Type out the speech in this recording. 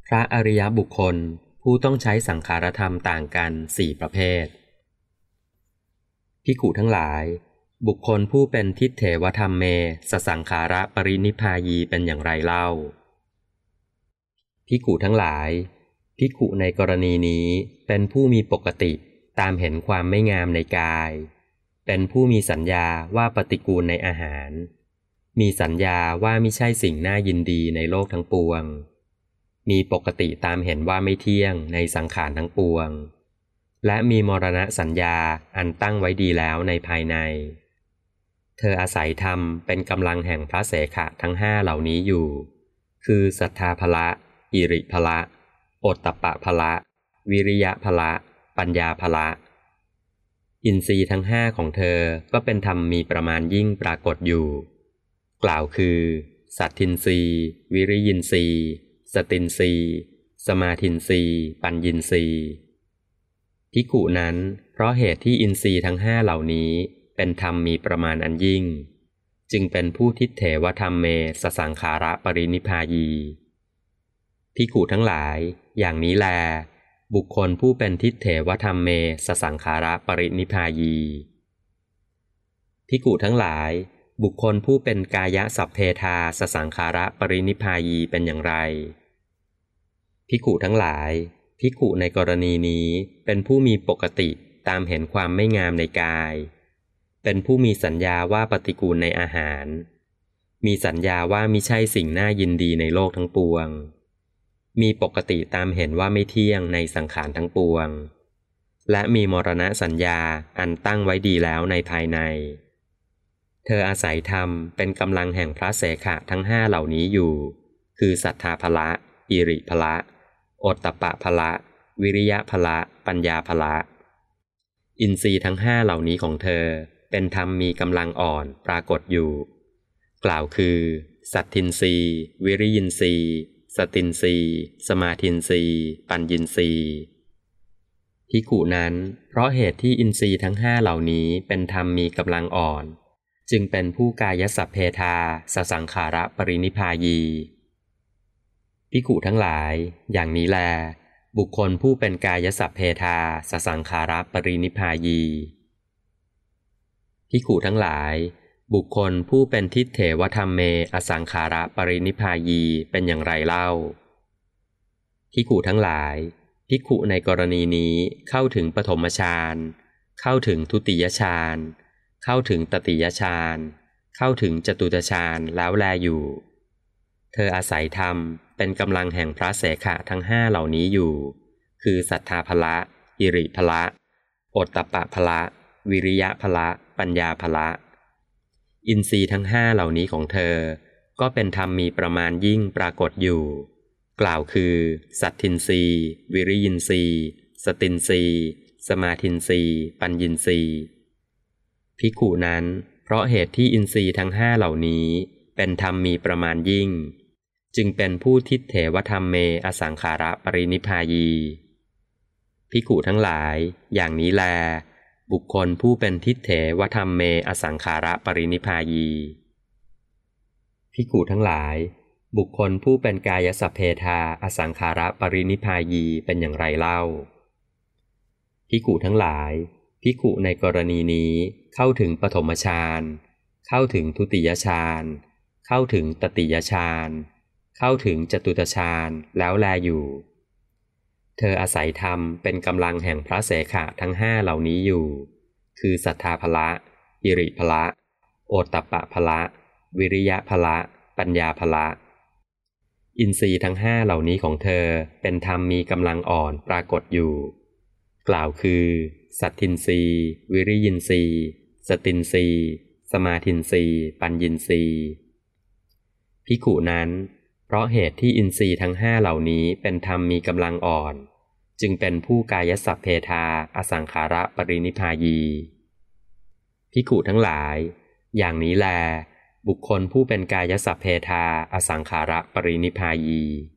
พระอริยบุคคลผู้ต้องใช้สังขารธรรมต่างกัน4ประเภทภิกขุทั้งหลายบุคคลผู้เป็นทิฏเถวธรรมเมสสังขาระปรินิพพายีเป็นอย่างไรเล่าภิกขุทั้งหลายภิกขุในกรณีนี้เป็นผู้มีปกติตามเห็นความไม่งามในกายเป็นผู้มีสัญญาว่าปฏิกูลในอาหารมีสัญญาว่ามิใช่สิ่งน่ายินดีในโลกทั้งปวงมีปกติตามเห็นว่าไม่เที่ยงในสังขารทั้งปวงและมีมรณะสัญญาอันตั้งไว้ดีแล้วในภายในเธออาศัยธรรมเป็นกำลังแห่งพระเสขะทั้งห้าเหล่านี้อยู่คือศรัทธาภละอิริภละโอตตัปปะภละวิริยะภละปัญญาภละอินทรีย์ทั้งห้าของเธอก็เป็นธรรมมีประมาณยิ่งปรากฏอยู่กล่าวคือสัตทินทรีย์วิริยินทรีย์สตินทรีย์สมาทินทรีย์ปัญญินทรีย์ภิกขุนั้นเพราะเหตุที่อินทรีย์ทั้งห้าเหล่านี้เป็นธรรมมีประมาณอันยิ่งจึงเป็นผู้ทิฏเถวธรรมเมสสังขาระปรินิพพายีภิกขุทั้งหลายอย่างนี้แลบุคคลผู้เป็นทิฏเถวธรรมเมสสังขาระปรินิพพายีภิกขุทั้งหลายบุคคลผู้เป็นกายสัพเพทาสสังขาระปรินิพพายีเป็นอย่างไรภิกขุทั้งหลายภิกขุในกรณีนี้เป็นผู้มีปกติตามเห็นความไม่งามในกายเป็นผู้มีสัญญาว่าปฏิกูลในอาหารมีสัญญาว่ามิใช่สิ่งน่ายินดีในโลกทั้งปวงมีปกติตามเห็นว่าไม่เที่ยงในสังขารทั้งปวงและมีมรณะสัญญาอันตั้งไว้ดีแล้วในภายในเธออาศัยธรรมเป็นกำลังแห่งพระเสขะทั้งห้าเหล่านี้อยู่คือศรัทธาภละอิริภละโอตตัปปะภละวิริยะภละปัญญาภละอินทรีย์ทั้งห้าเหล่านี้ของเธอเป็นธรรมมีกำลังอ่อนปรากฏอยู่กล่าวคือสัตทินทรีย์วิริยินทรีย์สตินทรีย์สมาทินทรีย์ปัญญินทรีย์ภิกขุนั้นเพราะเหตุที่อินทรีย์ทั้งห้าเหล่านี้เป็นธรรมมีกำลังอ่อนจึงเป็นผู้กายสัพเพทาสสังขาระปรินิพพายีภิกขุทั้งหลายอย่างนี้แลบุคคลผู้เป็นกายสัพเพทาสสังขาระปรินิพพายีภิกขุทั้งหลายบุคคลผู้เป็นทิฏเถวธรรมเมอสังขาระปรินิพพายีเป็นอย่างไรเล่าภิกขุทั้งหลายภิกขุในกรณีนี้เข้าถึงปฐมฌานเข้าถึงทุติยฌานเข้าถึงตติยฌานเข้าถึงจตุตฌานแล้วแลอยู่เธออาศัยธรรมเป็นกำลังแห่งพระเสขะทั้งห้าเหล่านี้อยู่คือศรัทธาภละอิริภละโอตตัปปะภละวิริยะภละปัญญาภละอินทรีย์ทั้งห้าเหล่านี้ของเธอก็เป็นธรรมมีประมาณยิ่งปรากฏอยู่กล่าวคือสัตทินทรีย์วิริยินทรีย์สตินทรีย์สมาทินทรีย์ปัญญินทรีย์ภิกขุนั้นเพราะเหตุที่อินทรีย์ทั้งห้าเหล่านี้เป็นธรรมมีประมาณยิ่งจึงเป็นผู้ทิฏเถวธรรมเมอสังขาระปรินิพพายีภิกขุทั้งหลายอย่างนี้แลบุคคลผู้เป็นทิฏเถวธรรมเมอสังขาระปรินิพพายีภิกขุทั้งหลายบุคคลผู้เป็นกายสัพเพทาอสังขาระปรินิพพายีเป็นอย่างไรเล่าภิกขุทั้งหลายภิกขุในกรณีนี้เข้าถึงปฐมฌานเข้าถึงทุติยฌานเข้าถึงตติยฌานเข้าถึงจตุตฌานแล้วแลอยู่เธออาศัยธรรมเป็นกำลังแห่งพระเสขะทั้งห้าเหล่านี้อยู่คือศรัทธาภละอิริภละโอตตัปปะภละวิริยะภละปัญญาภละอินทรีย์ทั้งห้าเหล่านี้ของเธอเป็นธรรมมีกำลังอ่อนปรากฏอยู่กล่าวคือสัตทินทรีย์วิริยินทรีย์สตินทรีย์สมาทินทรีย์ปัญญินทรีย์ภิกขุนั้นเพราะเหตุที่อินทรีย์ทั้งห้าเหล่านี้เป็นธรรมมีกำลังอ่อนจึงเป็นผู้กายสัพเพทาอสังขาระปรินิพพายีภิกขุทั้งหลายอย่างนี้แลบุคคลผู้เป็นกายสัพเพทาอสังขาระปรินิพพายี